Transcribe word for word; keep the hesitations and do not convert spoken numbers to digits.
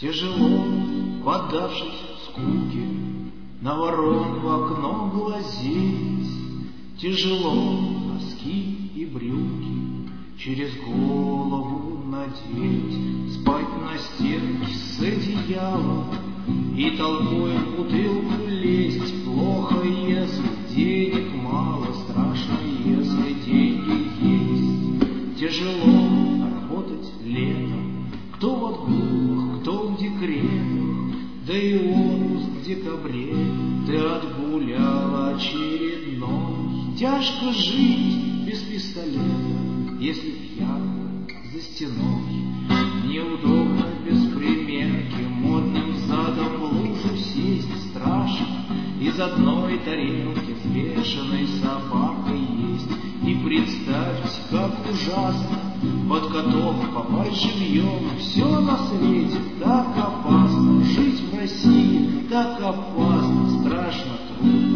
Тяжело, поддавшись скуке, на ворон в окно глазеть. Тяжело носки и брюки через голову надеть, спать на стенке с одеялом и толпой в бутылку лезть. Плохо, если денег мало, страшно, если деньги есть. Тяжело работать летом, кто в отгулах, кто в декретах, да и отпуск в декабре ты отгулял очередной. Тяжко жить без пистолета, если пьян за стеной. Неудобно без примерки модным задом в лужу сесть. Страшно из одной тарелки взвешенной собакой есть. И представьте, как ужасно под каток попасть живьем. Все на свете так опасно, жить в России так опасно, страшно, трудно.